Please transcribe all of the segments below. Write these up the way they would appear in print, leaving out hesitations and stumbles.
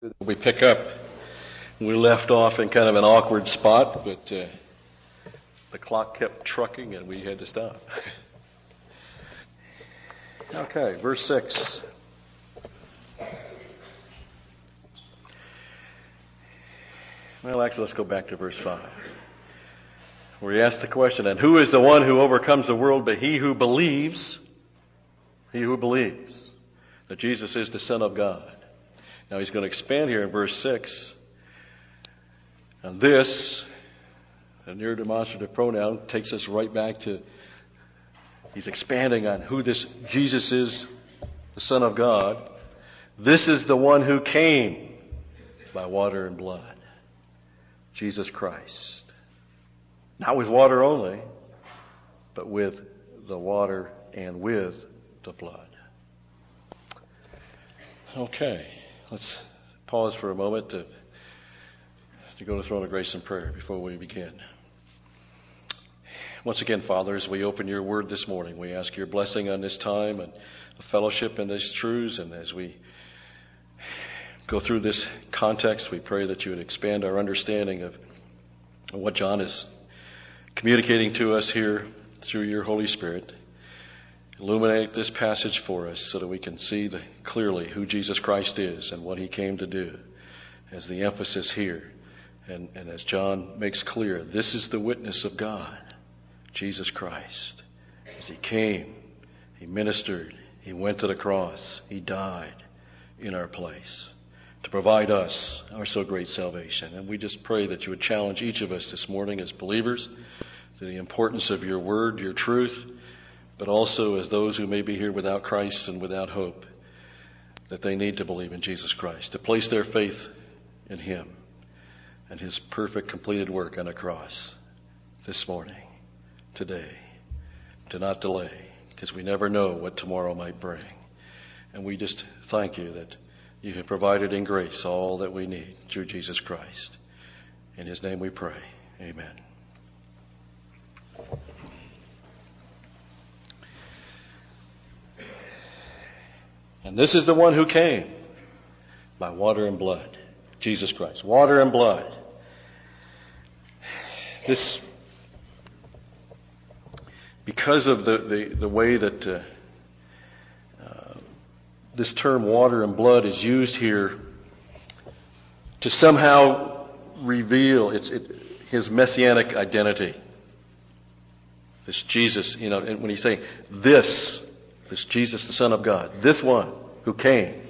We pick up. We left off in kind of an awkward spot, but the clock kept trucking and we had to stop. Okay, verse 6. Well, actually, let's go back to verse 5. Where he asks the question, and who is the one who overcomes the world but he who believes that Jesus is the Son of God. Now he's going to expand here in verse 6. And this, a near demonstrative pronoun, takes us right back to, he's expanding on who this Jesus is, the Son of God. This is the one who came by water and blood. Jesus Christ. Not with water only, but with the water and with the blood. Okay, let's pause for a moment to go to the throne of grace in prayer before we begin. Once again, Father, as we open your word this morning, we ask your blessing on this time and the fellowship in these truths. And as we go through this context, we pray that you would expand our understanding of what John is communicating to us here through your Holy Spirit. Illuminate this passage for us so that we can see clearly who Jesus Christ is and what he came to do as the emphasis here. And as John makes clear, this is the witness of God, Jesus Christ. As he came, he ministered, he went to the cross, he died in our place to provide us our so great salvation. And we just pray that you would challenge each of us this morning as believers to the importance of your word, your truth, but also as those who may be here without Christ and without hope, that they need to believe in Jesus Christ, to place their faith in him and his perfect completed work on the cross this morning, today, to not delay, because we never know what tomorrow might bring. And we just thank you that you have provided in grace all that we need through Jesus Christ. In his name we pray. Amen. And this is the one who came by water and blood, Jesus Christ. Water and blood. This, because of the way that this term water and blood is used here to somehow reveal his messianic identity. This Jesus, and when he's saying this Jesus, the Son of God, this one who came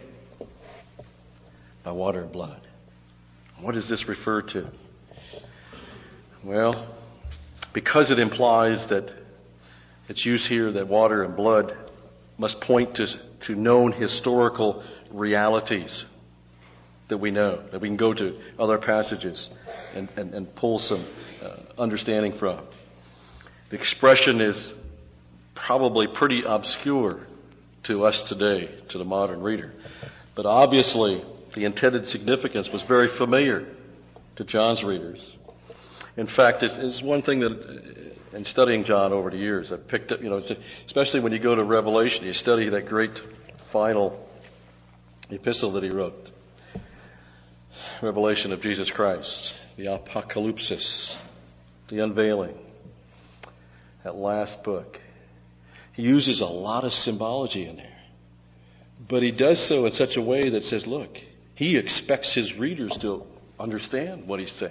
by water and blood. What does this refer to? Well, because it implies that it's used here that water and blood must point to known historical realities that we know, that we can go to other passages and pull some understanding from. The expression is probably pretty obscure to us today, to the modern reader. But obviously, the intended significance was very familiar to John's readers. In fact, it's one thing that, in studying John over the years, I've picked up, especially when you go to Revelation, you study that great final epistle that he wrote. Revelation of Jesus Christ, the apocalypsis, the unveiling, that last book. He uses a lot of symbology in there. But he does so in such a way that says, look, he expects his readers to understand what he's saying.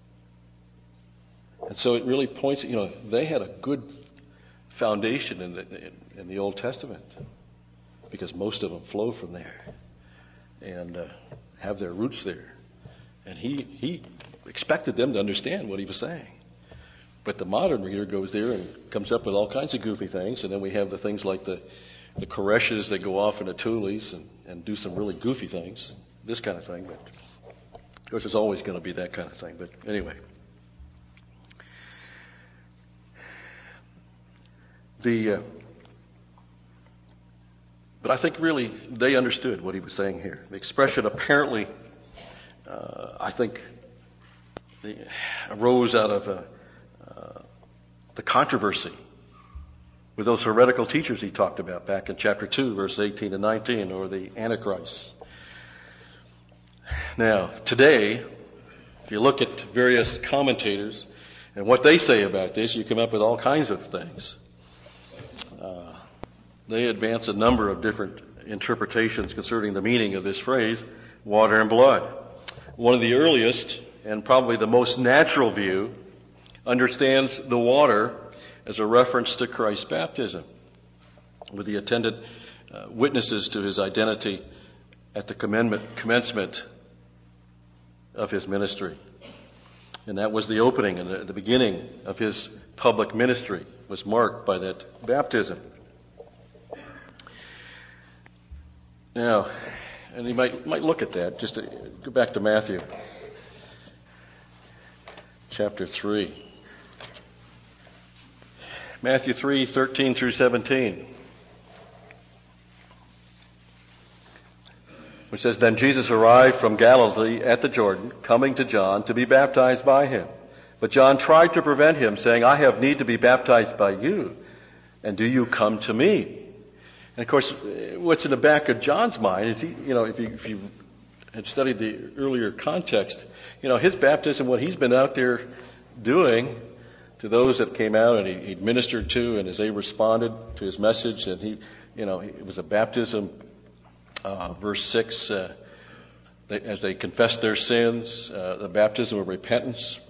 And so it really points, they had a good foundation in the Old Testament because most of them flow from there and have their roots there. And he expected them to understand what he was saying. But the modern reader goes there and comes up with all kinds of goofy things, and then we have the things like the Koreshes that go off into Tulis and do some really goofy things, this kind of thing. But of course, there's always going to be that kind of thing. But anyway, but I think really they understood what he was saying here. The expression apparently, I think, arose out of the controversy with those heretical teachers he talked about back in chapter 2, verse 18 and 19, or the Antichrist. Now, today, if you look at various commentators and what they say about this, you come up with all kinds of things. They advance a number of different interpretations concerning the meaning of this phrase, water and blood. One of the earliest and probably the most natural view understands the water as a reference to Christ's baptism, with the attendant witnesses to his identity at the commencement of his ministry. And that was the opening and the beginning of his public ministry, was marked by that baptism. Now, and you might look at that, just to go back to Matthew chapter 3. Matthew 3:13 through 17. Which says, "Then Jesus arrived from Galilee at the Jordan, coming to John to be baptized by him. But John tried to prevent him, saying, 'I have need to be baptized by you, and do you come to me?'" And of course, what's in the back of John's mind is, if you had studied the earlier context, his baptism, what he's been out there doing to those that came out and he ministered to, and as they responded to his message, and it was a baptism. Verse 6, as they confessed their sins, the baptism of repentance.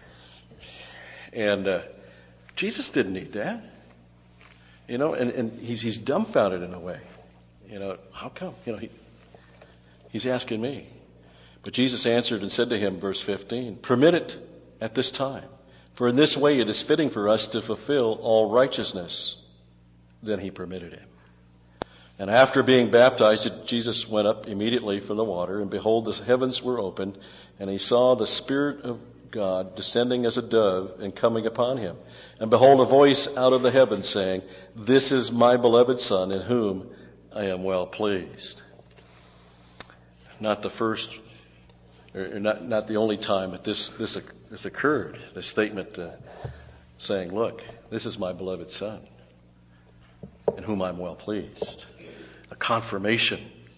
And Jesus didn't need that. And he's dumbfounded in a way. How come? He's asking me. But Jesus answered and said to him, verse 15, "Permit it at this time, for in this way it is fitting for us to fulfill all righteousness." Then he permitted him. And after being baptized, Jesus went up immediately from the water, and behold, the heavens were opened, and he saw the Spirit of God descending as a dove and coming upon him. And behold, a voice out of the heavens saying, "This is my beloved Son, in whom I am well pleased." Not the first, or not the only time that this occurred. The statement saying, "Look, this is my beloved Son, in whom I'm well pleased." A confirmation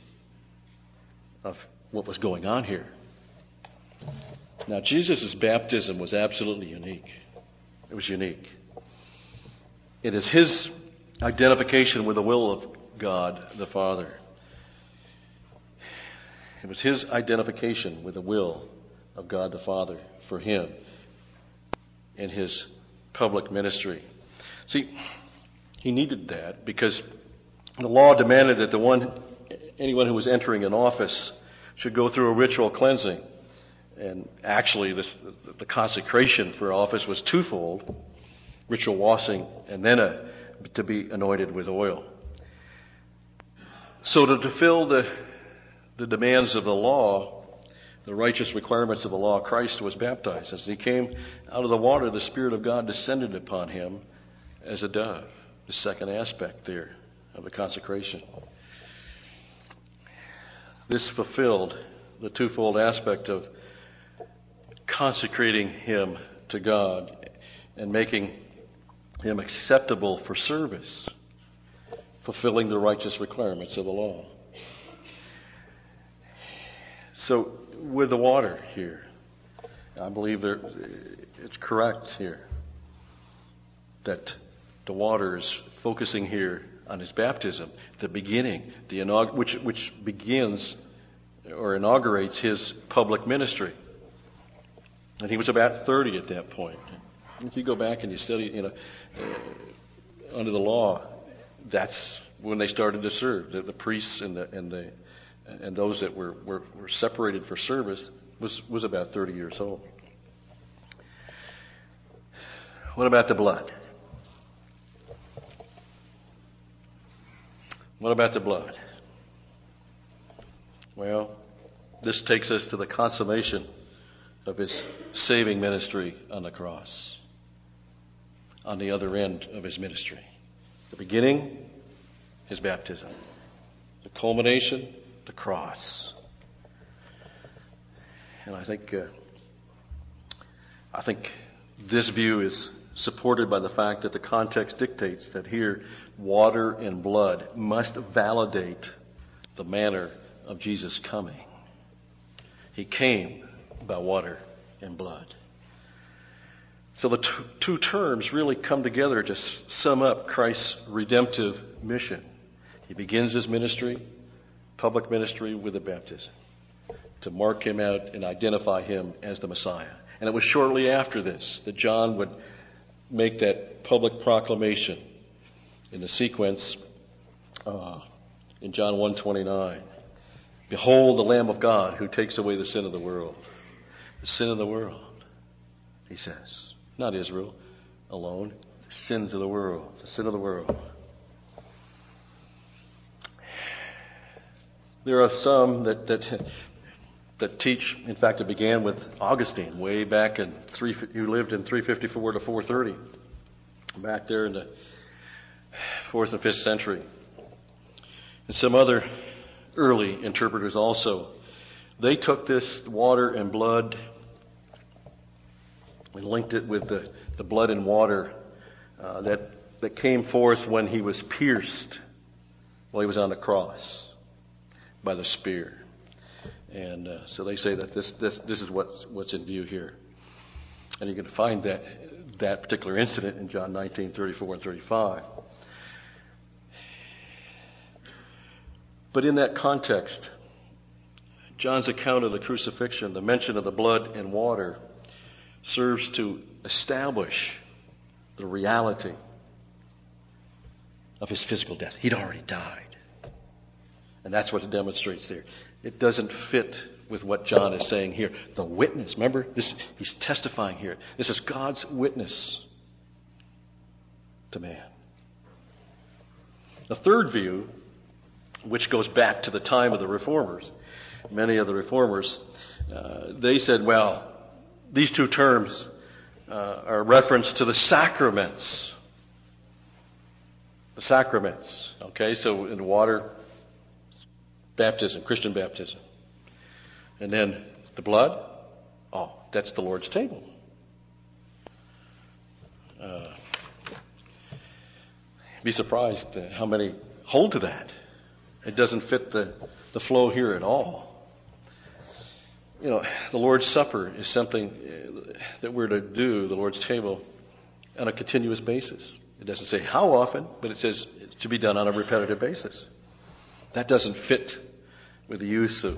of what was going on here. Now, Jesus' baptism was absolutely unique. It was unique. It is his identification with the will of God the Father. It was his identification with the will of God the Father for him in his public ministry. See, he needed that because the law demanded that anyone who was entering an office should go through a ritual cleansing. And actually, the consecration for office was twofold: ritual washing and then to be anointed with oil. So to fulfill the demands of the law, the righteous requirements of the law, Christ was baptized. As he came out of the water, the Spirit of God descended upon him as a dove. The second aspect there of the consecration. This fulfilled the twofold aspect of consecrating him to God and making him acceptable for service, fulfilling the righteous requirements of the law. So with the water here, I believe it's correct here that the water is focusing here on his baptism, the beginning, which begins or inaugurates his public ministry. And he was about 30 at that point. If you go back and you study, under the law, that's when they started to serve. The priests and those that were separated for service was about 30 years old. What about the blood? What about the blood? Well, this takes us to the consummation of his saving ministry on the cross, on the other end of his ministry. The beginning, his baptism. The culmination, the cross. And I think this view is supported by the fact that the context dictates that here water and blood must validate the manner of Jesus' coming. He came by water and blood. So the two terms really come together to sum up Christ's redemptive mission. He begins his ministry, public ministry, with the baptism, to mark him out and identify him as the Messiah. And it was shortly after this that John would make that public proclamation in the sequence in John 1:29. Behold the Lamb of God who takes away the sin of the world. The sin of the world, he says. Not Israel alone. The sins of the world. The sin of the world. There are some that teach, in fact it began with Augustine way back who lived in 354 to 430. Back there in the 4th and 5th century. And some other early interpreters also. They took this water and blood and linked it with the blood and water that came forth when he was pierced while he was on the cross by the spear. And so they say that this is what's in view here. And you can find that particular incident in John 19:34 and 35. But in that context, John's account of the crucifixion, the mention of the blood and water, serves to establish the reality of his physical death. He'd already died. And that's what it demonstrates there. It doesn't fit with what John is saying here. The witness, remember, he's testifying here. This is God's witness to man. The third view, which goes back to the time of the Reformers, many of the Reformers, they said, well, these two terms are a reference to the sacraments. The sacraments. Okay, so in water, baptism, Christian baptism. And then the blood, that's the Lord's table. Be surprised how many hold to that. It doesn't fit the flow here at all. You know, the Lord's Supper is something that we're to do, the Lord's table, on a continuous basis. It doesn't say how often, but it says it should be done on a repetitive basis. That doesn't fit with the use of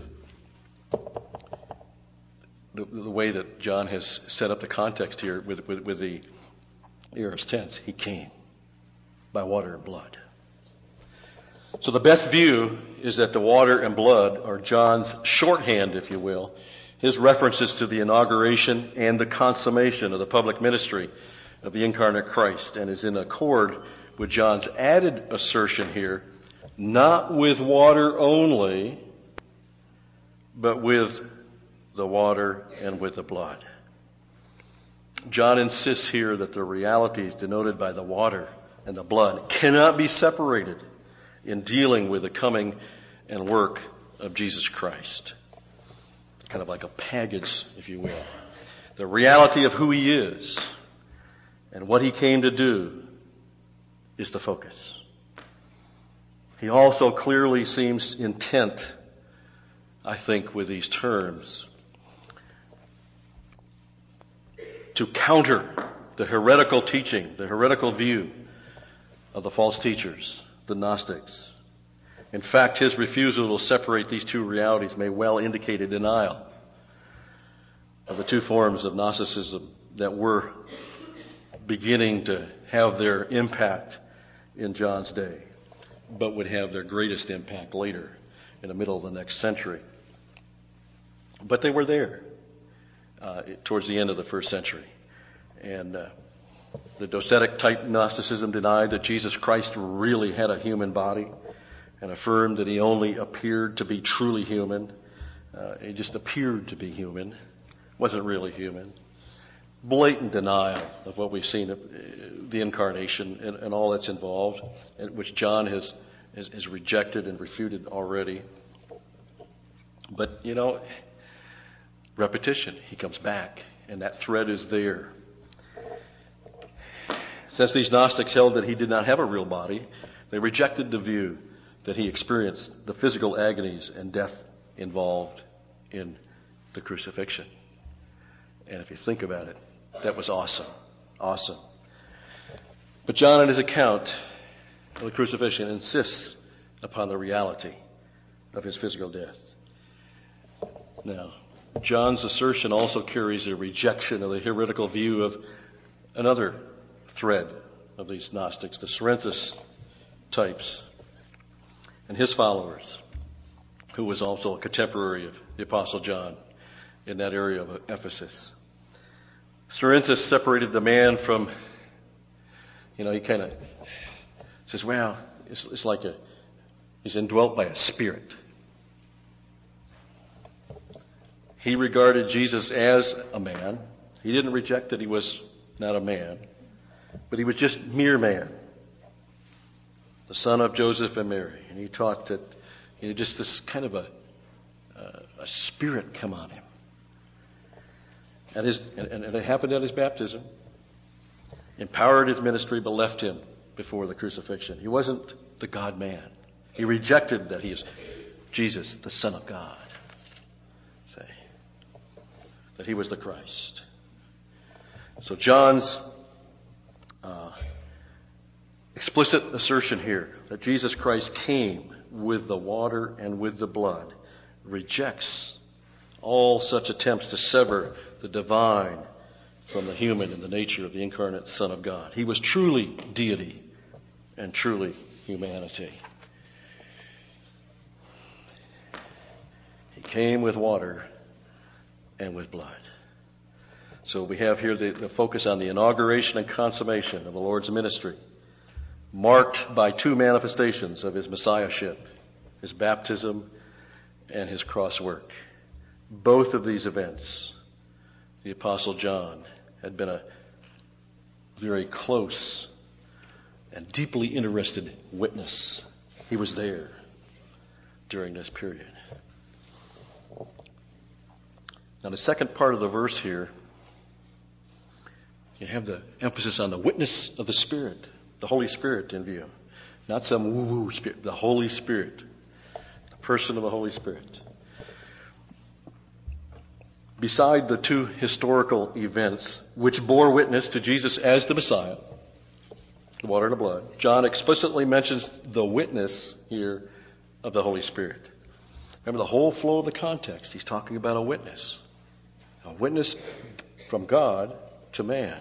the way that John has set up the context here with the aorist tense. He came by water and blood. So the best view is that the water and blood are John's shorthand, if you will, his references to the inauguration and the consummation of the public ministry of the incarnate Christ, and is in accord with John's added assertion here, not with water only, but with the water and with the blood. John insists here that the realities denoted by the water and the blood cannot be separated in dealing with the coming and work of Jesus Christ. Kind of like a package, if you will. The reality of who he is and what he came to do is the focus. He also clearly seems intent, I think, with these terms, to counter the heretical teaching, the heretical view of the false teachers, the Gnostics. In fact, his refusal to separate these two realities may well indicate a denial of the two forms of Gnosticism that were beginning to have their impact in John's day, but would have their greatest impact later in the middle of the next century. But they were there towards the end of the first century. And the Docetic type Gnosticism denied that Jesus Christ really had a human body and affirmed that he only appeared to be truly human. He just appeared to be human, wasn't really human. Blatant denial of what we've seen, the incarnation and all that's involved, which John has rejected and refuted already. But, repetition, he comes back, and that thread is there. Since these Gnostics held that he did not have a real body, they rejected the view that he experienced the physical agonies and death involved in the crucifixion. And if you think about it, that was awesome. Awesome. But John, in his account of the crucifixion, insists upon the reality of his physical death. Now, John's assertion also carries a rejection of the heretical view of another thread of these Gnostics, the Cerinthus types, and his followers, who was also a contemporary of the Apostle John in that area of Ephesus. Cerinthus separated the man from, he kind of says, well, it's like he's indwelt by a spirit. He regarded Jesus as a man. He didn't reject that he was not a man, but he was just mere man, the son of Joseph and Mary. And he taught that just this kind of a spirit come on him. And it happened at his baptism, empowered his ministry, but left him before the crucifixion. He wasn't the God-man. He rejected that he is Jesus, the Son of God. Say that he was the Christ. So John's explicit assertion here that Jesus Christ came with the water and with the blood rejects all such attempts to sever the divine from the human in the nature of the incarnate Son of God. He was truly deity and truly humanity. He came with water and with blood. So we have here the focus on the inauguration and consummation of the Lord's ministry, marked by two manifestations of his messiahship, his baptism and his cross work. Both of these events, the Apostle John had been a very close and deeply interested witness. He was there during this period. Now, the second part of the verse here, you have the emphasis on the witness of the Spirit, the Holy Spirit in view. Not some woo-woo spirit, the Holy Spirit, the person of the Holy Spirit. Beside the two historical events which bore witness to Jesus as the Messiah, the water and the blood, John explicitly mentions the witness here of the Holy Spirit. Remember the whole flow of the context. He's talking about a witness from God to man.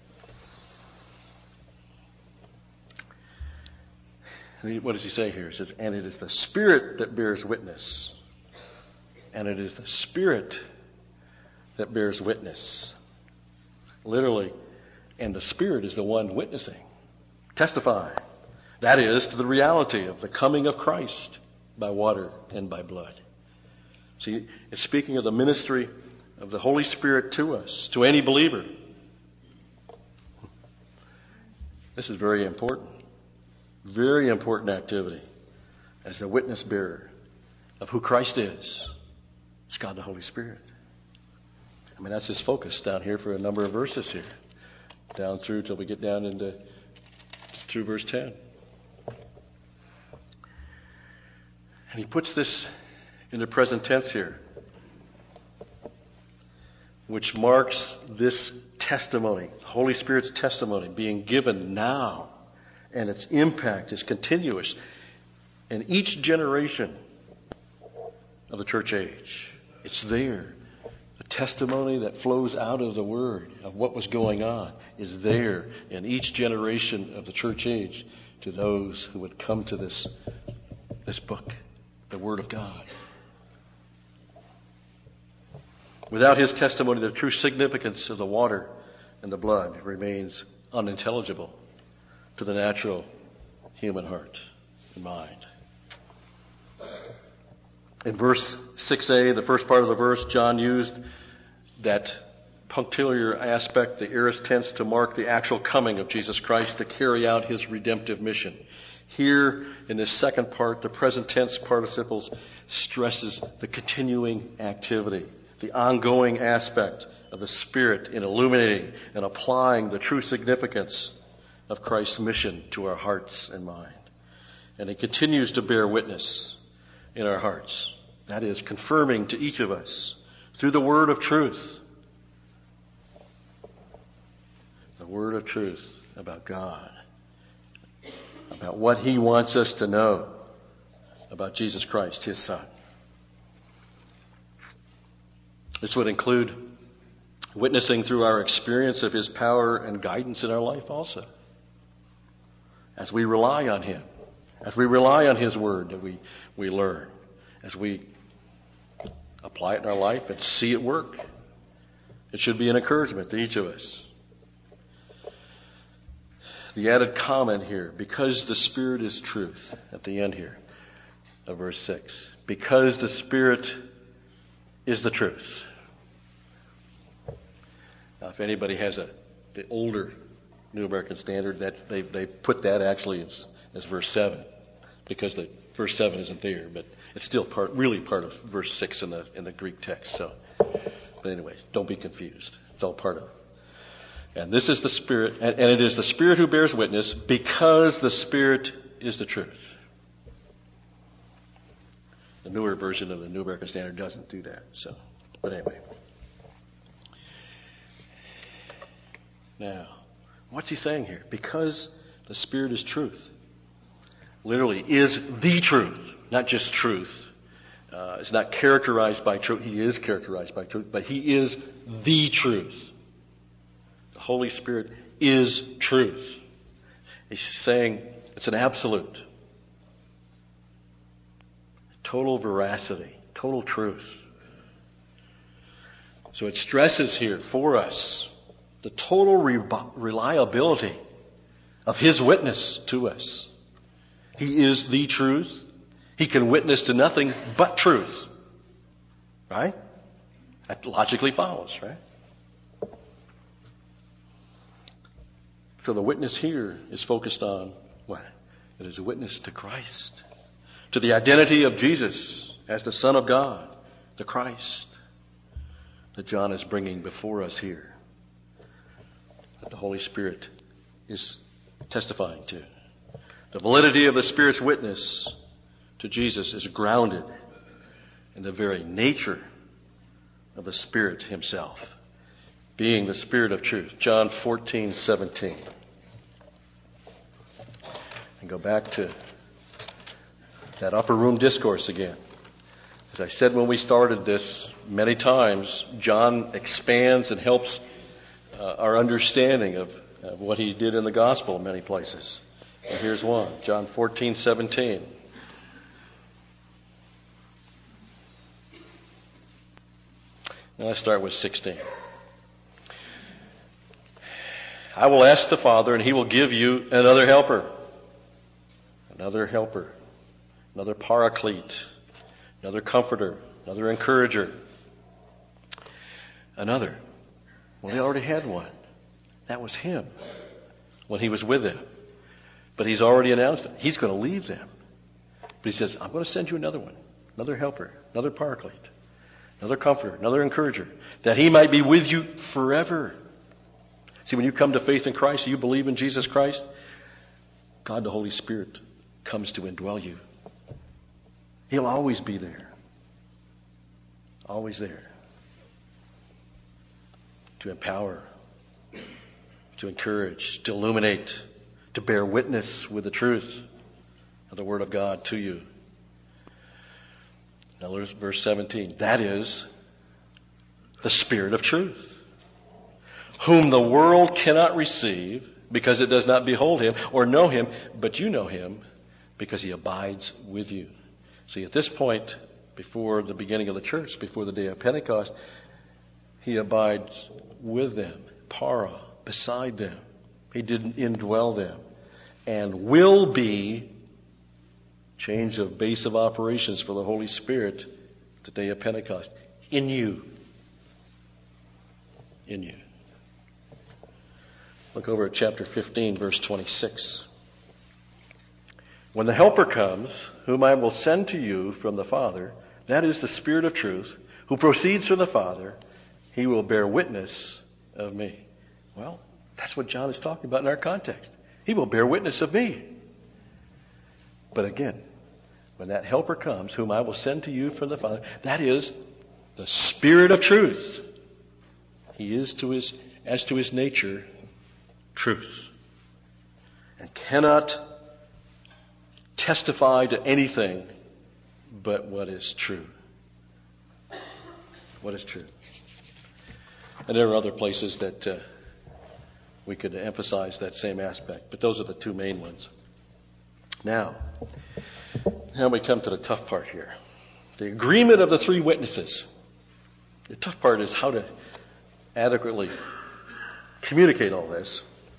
And what does he say here? He says, and it is the Spirit that bears witness. And it is the Spirit that bears witness. Literally, and the Spirit is the one witnessing, testifying. That is to the reality of the coming of Christ by water and by blood. See, it's speaking of the ministry of the Holy Spirit to us, to any believer. This is very important activity as the witness bearer of who Christ is. It's God the Holy Spirit. I mean, that's his focus down here for a number of verses here, down through till we get down through verse 10. And he puts this in the present tense here, which marks this testimony, Holy Spirit's testimony being given now, and its impact is continuous in each generation of the church age. It's there. The testimony that flows out of the Word of what was going on is there in each generation of the church age to those who would come to this book, the Word of God. Without his testimony, the true significance of the water and the blood remains unintelligible to the natural human heart and mind. In verse 6a, the first part of the verse, John used that punctiliar aspect, the aorist tense, to mark the actual coming of Jesus Christ to carry out his redemptive mission. Here, in this second part, the present tense participles stresses the continuing activity, the ongoing aspect of the Spirit in illuminating and applying the true significance of Christ's mission to our hearts and mind. And it continues to bear witness in our hearts. That is, confirming to each of us through the word of truth. The word of truth about God, about what He wants us to know about Jesus Christ, His Son. This would include witnessing through our experience of His power and guidance in our life also. As we rely on Him, as we rely on His Word that we learn, as we apply it in our life and see it work. It should be an encouragement to each of us. The added comment here, because the Spirit is truth, at the end here of verse 6. Because the Spirit is the truth. Now, if anybody has the older New American Standard, that they put that actually as verse 7, because the verse 7 isn't there, but it's still really part of verse 6 in the Greek text. So, but anyway, don't be confused. It's all part of it. And this is the Spirit, and it is the Spirit who bears witness, because the Spirit is the truth. The newer version of the New American Standard doesn't do that. So, but anyway. Now, what's he saying here? Because the Spirit is truth. Literally, is the truth, not just truth. It's not characterized by truth. He is characterized by truth, but He is the truth. The Holy Spirit is truth. He's saying it's an absolute. Total veracity, total truth. So it stresses here for us the total reliability of His witness to us. He is the truth. He can witness to nothing but truth. Right? That logically follows, right? So the witness here is focused on what? It is a witness to Christ. To the identity of Jesus as the Son of God, the Christ, that John is bringing before us here. That the Holy Spirit is testifying to. The validity of the Spirit's witness to Jesus is grounded in the very nature of the Spirit Himself, being the Spirit of truth. John 14:17. And go back to that upper room discourse again. As I said when we started this, many times John expands and helps our understanding of what he did in the gospel in many places. And here's one, John 14:17. Now let's start with 16. I will ask the Father, and He will give you another helper. Another helper. Another paraclete. Another comforter. Another encourager. Another. Well, they already had one. That was Him when He was with them. But He's already announced it. He's going to leave them. But He says, I'm going to send you another one. Another helper. Another paraclete. Another comforter. Another encourager. That He might be with you forever. See, when you come to faith in Christ, you believe in Jesus Christ, God the Holy Spirit comes to indwell you. He'll always be there. Always there. To empower, to encourage, to illuminate, to bear witness with the truth of the Word of God to you. Now there's verse 17. That is the Spirit of truth, whom the world cannot receive because it does not behold Him or know Him, but you know Him because He abides with you. See, at this point, before the beginning of the church, before the day of Pentecost, He abides with them, para, beside them. He didn't indwell them, and will be, change of base of operations for the Holy Spirit, the day of Pentecost, in you. In you. Look over at chapter 15, verse 26. When the Helper comes, whom I will send to you from the Father, that is the Spirit of truth, who proceeds from the Father, He will bear witness of me. Well, that's what John is talking about in our context. He will bear witness of me. But again, when that Helper comes, whom I will send to you from the Father, that is the Spirit of truth. He is as to his nature, truth. And cannot testify to anything but what is true. What is true. And there are other places that we could emphasize that same aspect, but those are the two main ones. Now we come to the tough part here. The agreement of the three witnesses. The tough part is how to adequately communicate all this.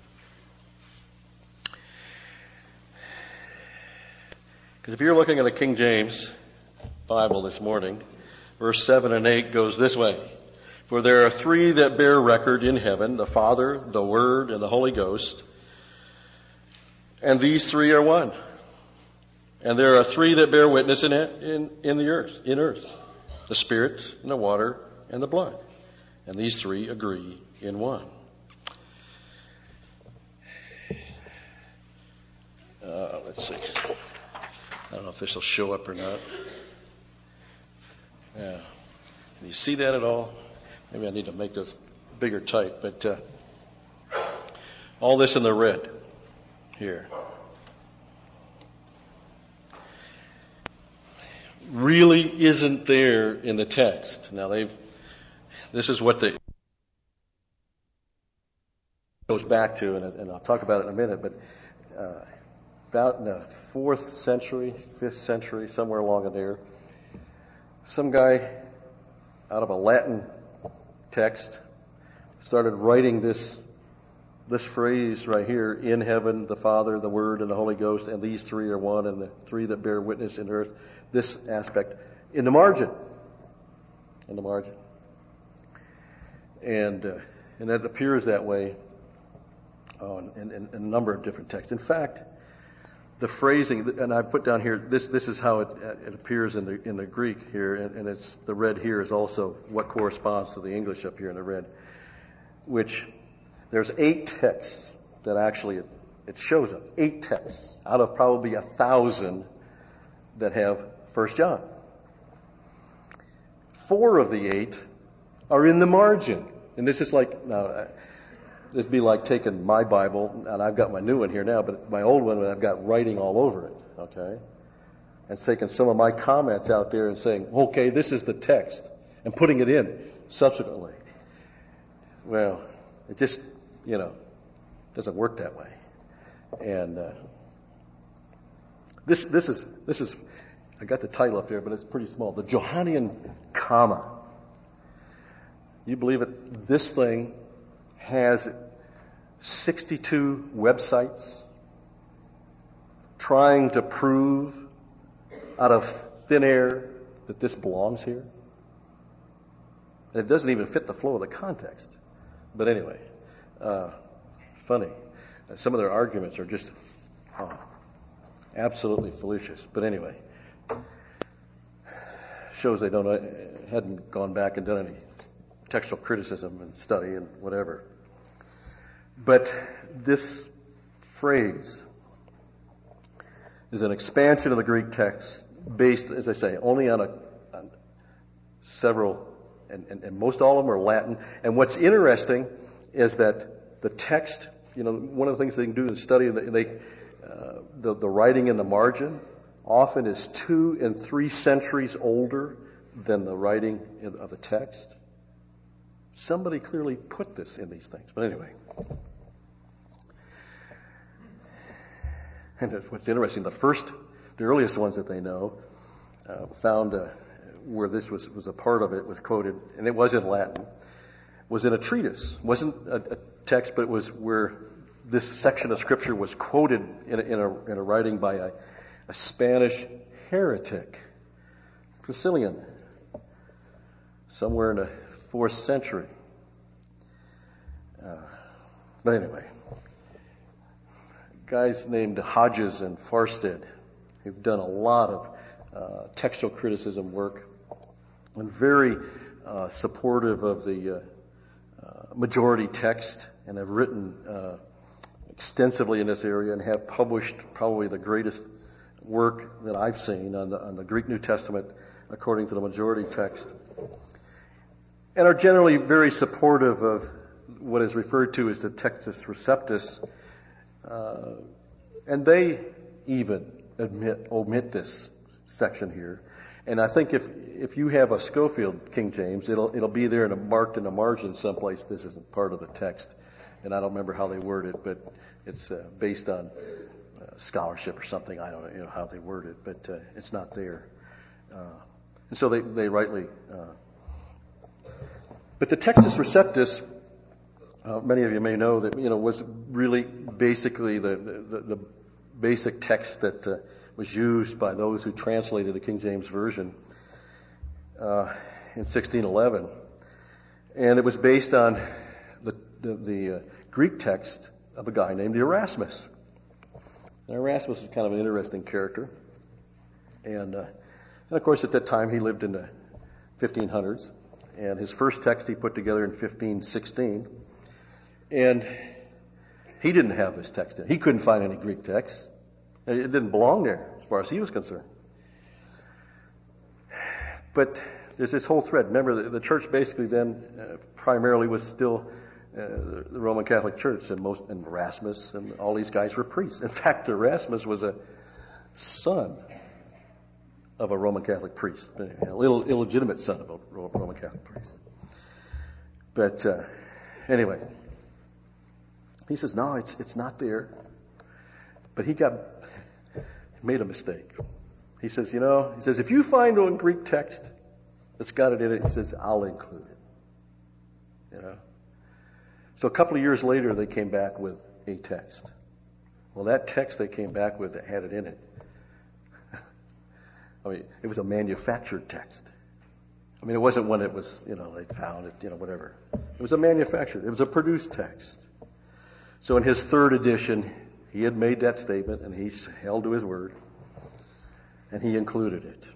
Because if you're looking at the King James Bible this morning, verse 7 and 8 goes this way. For there are three that bear record in heaven, the Father, the Word, and the Holy Ghost. And these three are one. And there are three that bear witness in the earth, the Spirit, and the water, and the blood. And these three agree in one. Let's see. I don't know if this will show up or not. Yeah. Can you see that at all? Maybe I need to make this bigger type, but all this in the red here. Really isn't there in the text. Now this is what goes back to, and I'll talk about it in a minute, but about in the 4th century, 5th century, somewhere along in there, some guy out of a Latin text started writing this phrase right here, in heaven, the Father, the Word, and the Holy Ghost, and these three are one, and the three that bear witness in earth, this aspect, in the margin. And that appears that way in a number of different texts. In fact, the phrasing, and I put down here, this is how it appears in the Greek here, and it's the red here is also what corresponds to the English up here in the red, which there's 8 texts that actually it shows up. 8 texts out of probably 1,000 that have 1 John. 4 of the 8 are in the margin, and this is like now. This would be like taking my Bible, and I've got my new one here now, but my old one I've got writing all over it, okay? And taking some of my comments out there and saying, okay, this is the text, and putting it in subsequently. Well, it just, doesn't work that way. And this is, I got the title up there, but it's pretty small. The Johannine comma. You believe it? This thing has 62 websites trying to prove out of thin air that this belongs here. And it doesn't even fit the flow of the context. But anyway, funny. Some of their arguments are just absolutely fallacious. But anyway, shows they hadn't gone back and done any textual criticism and study and whatever. But this phrase is an expansion of the Greek text based, as I say, only on several, and most all of them are Latin. And what's interesting is that the text, one of the things they can do is study, the writing in the margin often is 2 and 3 centuries older than the writing of the text. Somebody clearly put this in these things. But anyway. And what's interesting, the earliest ones that they know, found where this was a part of it, was quoted, and it was in Latin, was in a treatise. It wasn't a text, but it was where this section of Scripture was quoted in a writing by a Spanish heretic, Priscillian, somewhere in the 4th century. But anyway, guys named Hodges and Farstead, who've done a lot of textual criticism work and very supportive of the majority text, and have written extensively in this area and have published probably the greatest work that I've seen on the Greek New Testament according to the majority text. and are generally very supportive of what is referred to as the Textus Receptus, and they even omit this section here. And I think if you have a Schofield King James, it'll be there marked in the margin someplace. This isn't part of the text, and I don't remember how they word it, but it's based on scholarship or something. I don't know how they word it, but it's not there. And so they rightly. But the Textus Receptus, many of you may know that was really basically the basic text that was used by those who translated the King James Version in 1611, and it was based on the Greek text of a guy named Erasmus. Now, Erasmus was kind of an interesting character, and of course at that time he lived in the 1500s, and his first text he put together in 1516, and he didn't have this text in. He couldn't find any Greek text. It didn't belong there as far as he was concerned. But there's this whole thread. Remember, the church basically then primarily was still the Roman Catholic Church, and Erasmus and all these guys were priests. In fact, Erasmus was a son of a Roman Catholic priest, an illegitimate son of a Roman Catholic priest. But anyway, he says, no, it's not there. But he made a mistake. He says, if you find one Greek text that's got it in it, he says, I'll include it. So a couple of years later, they came back with a text. Well, that text they came back with that had it in it. I mean, it was a manufactured text. I mean, it wasn't one that was, they found it, whatever. It was a manufactured, it was a produced text. So in his third edition, he had made that statement, and he held to his word, and he included it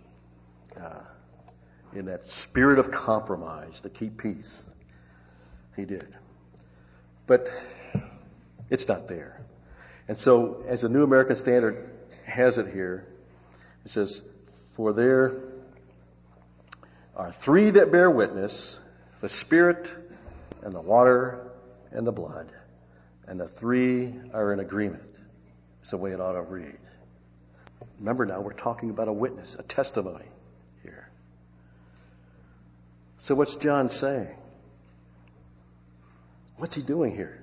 in that spirit of compromise to keep peace. He did. But it's not there. And so, as the New American Standard has it here, it says, for there are three that bear witness, the Spirit and the water and the blood, and the three are in agreement. It's the way it ought to read. Remember now, we're talking about a witness, a testimony here. So what's John saying? What's he doing here?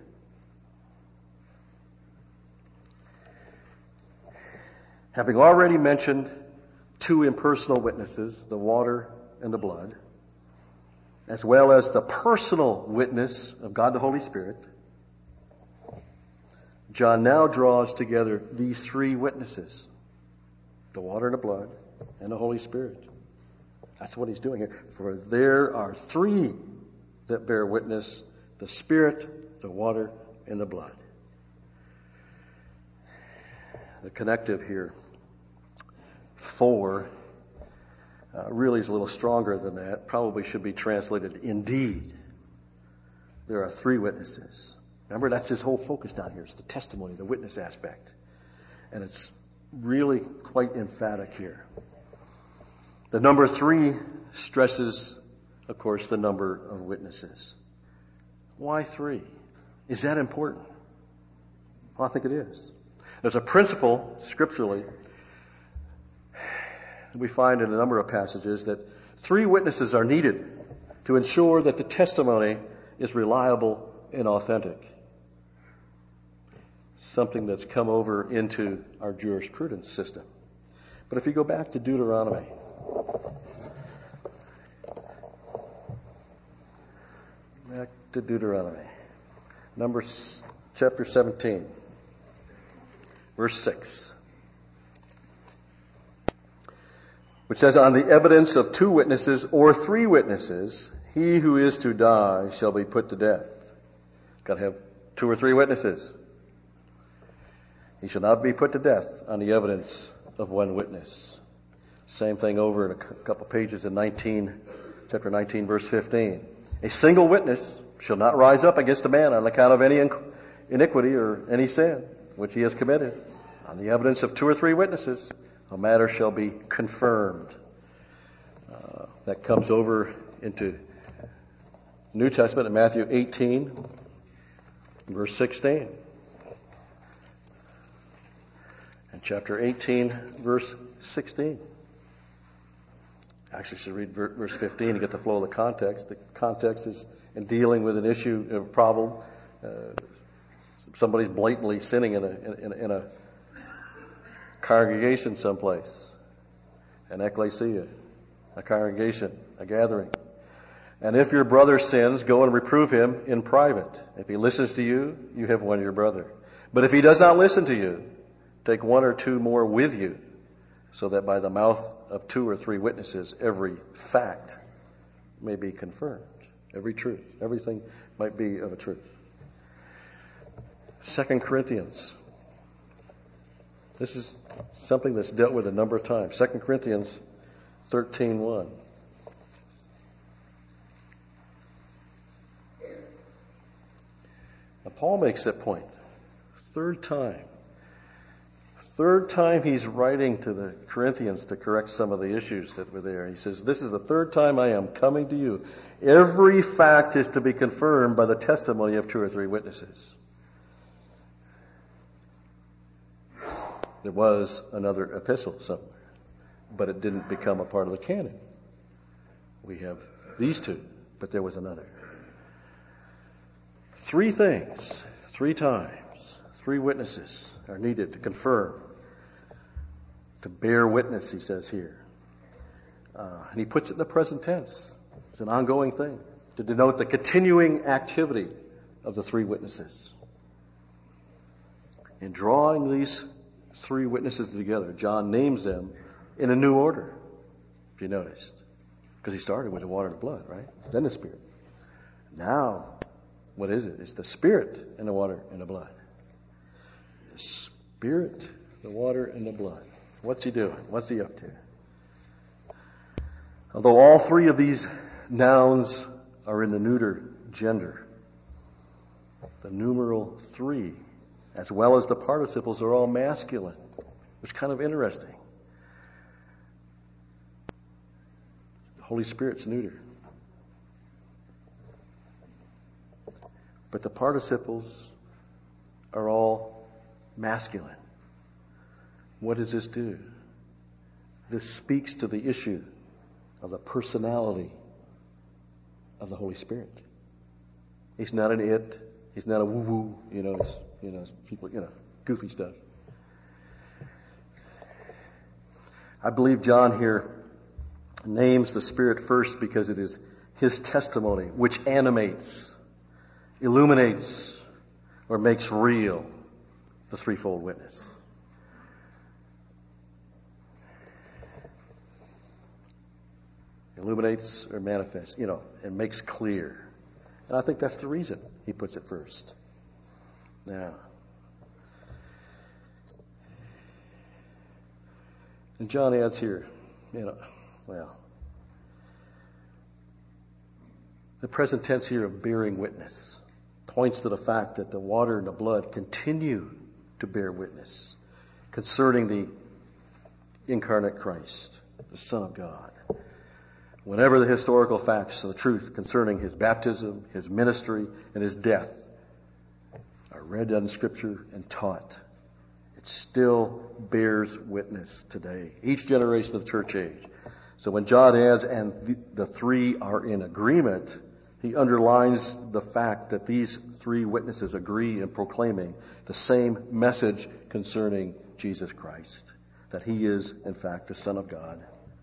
Having already mentioned two impersonal witnesses, the water and the blood, as well as the personal witness of God the Holy Spirit, John now draws together these three witnesses, the water and the blood and the Holy Spirit. That's what he's doing here. For there are three that bear witness, the Spirit, the water, and the blood. The connective here, for, really is a little stronger than that. Probably should be translated, indeed. There are three witnesses. Remember, that's his whole focus down here. It's the testimony, the witness aspect. And it's really quite emphatic here. The number three stresses, of course, the number of witnesses. Why three? Is that important? Well, I think it is. There's a principle, scripturally, that we find in a number of passages that three witnesses are needed to ensure that the testimony is reliable and authentic. Something that's come over into our jurisprudence system. But if you go back to Deuteronomy, Numbers chapter 17, verse 6, which says, on the evidence of two witnesses or three witnesses, he who is to die shall be put to death. Got to have two or three witnesses. He shall not be put to death on the evidence of one witness. Same thing over in a couple pages in chapter 19, verse 15. A single witness shall not rise up against a man on account of any iniquity or any sin which he has committed. On the evidence of two or three witnesses, a matter shall be confirmed. That comes over into New Testament in Matthew 18, verse 16. And chapter 18, verse 16. Actually, I should read verse 15 to get the flow of the context. The context is in dealing with an issue, a problem. Somebody's blatantly sinning in a congregation someplace, an ecclesia, a congregation, a gathering. And if your brother sins, go and reprove him in private. If he listens to you, you have won your brother. But if he does not listen to you, take one or two more with you, so that by the mouth of 2 or 3 witnesses, every fact may be confirmed. Every truth. Everything might be of a truth. 2 Corinthians. This is something that's dealt with a number of times. 2 Corinthians 13:1. Now, Paul makes that point. Third time he's writing to the Corinthians to correct some of the issues that were there. He says, this is the third time I am coming to you. Every fact is to be confirmed by the testimony of 2 or 3 witnesses. There was another epistle somewhere, but it didn't become a part of the canon. We have these 2, but there was another. 3 things, 3 times, 3 witnesses are needed to confirm, to bear witness, he says here. And he puts it in the present tense. It's an ongoing thing to denote the continuing activity of the 3 witnesses. In drawing these 3 witnesses together, John names them in a new order, if you noticed. Because he started with the water and the blood, right? Then the Spirit. Now, what is it? It's the Spirit and the water and the blood. The Spirit, the water, and the blood. What's he doing? What's he up to? Although all 3 of these nouns are in the neuter gender, the numeral 3, as well as the participles, are all masculine, which is kind of interesting. The Holy Spirit's neuter. But the participles are all masculine. What does this do? This speaks to the issue of the personality of the Holy Spirit. He's not an it. He's not a woo-woo, people, goofy stuff. I believe John here names the Spirit first because it is his testimony which animates, illuminates, or makes real the threefold witness. Illuminates or manifests, and makes clear. And I think that's the reason he puts it first. Now, and John adds here, the present tense here of bearing witness points to the fact that the water and the blood continue to bear witness concerning the incarnate Christ, the Son of God. Whenever the historical facts of the truth concerning his baptism, his ministry, and his death are read in Scripture and taught, it still bears witness today. Each generation of the church age. So when John adds, and the 3 are in agreement, he underlines the fact that these 3 witnesses agree in proclaiming the same message concerning Jesus Christ, that he is, in fact, the Son of God.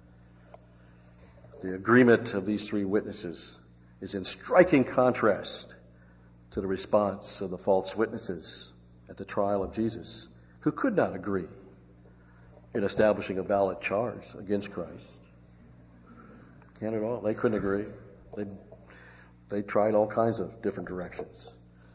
The agreement of these 3 witnesses is in striking contrast to the response of the false witnesses at the trial of Jesus, who could not agree in establishing a valid charge against Christ. Can't at all. They couldn't agree. They tried all kinds of different directions.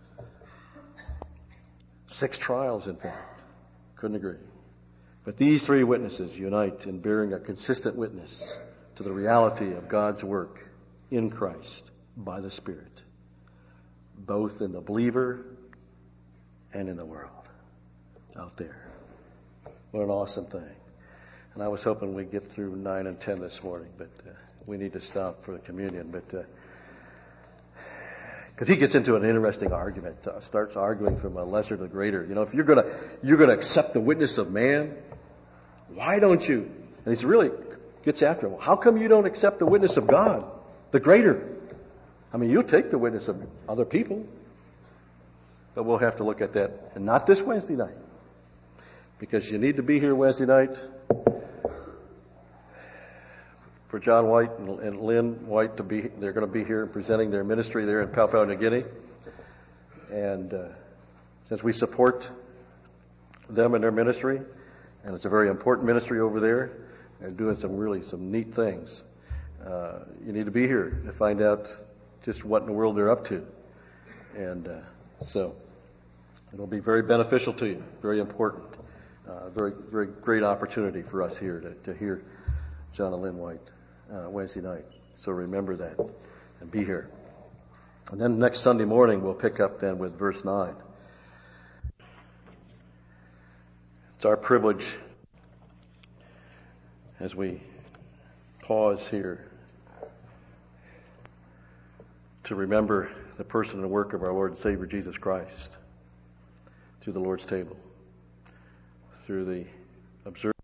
6 trials, in fact. Couldn't agree. But these 3 witnesses unite in bearing a consistent witness to the reality of God's work in Christ by the Spirit, both in the believer and in the world out there. What an awesome thing. And I was hoping we'd get through 9 and 10 this morning, but we need to stop for the communion. But Because he gets into an interesting argument, starts arguing from a lesser to greater. If you're gonna accept the witness of man, why don't you? And he really gets after him. How come you don't accept the witness of God, the greater? I mean, you'll take the witness of other people, but we'll have to look at that, and not this Wednesday night, because you need to be here Wednesday night. For John White and Lynn White they're going to be here presenting their ministry there in Papua New Guinea. And since we support them in their ministry, and it's a very important ministry over there, they're doing some neat things. You need to be here to find out just what in the world they're up to. And so it'll be very beneficial to you, very important, very, very great opportunity for us here to hear John and Lynn White Wednesday night. So remember that and be here. And then next Sunday morning we'll pick up then with verse 9. It's our privilege as we pause here to remember the person and work of our Lord and Savior Jesus Christ through the Lord's table, through the observance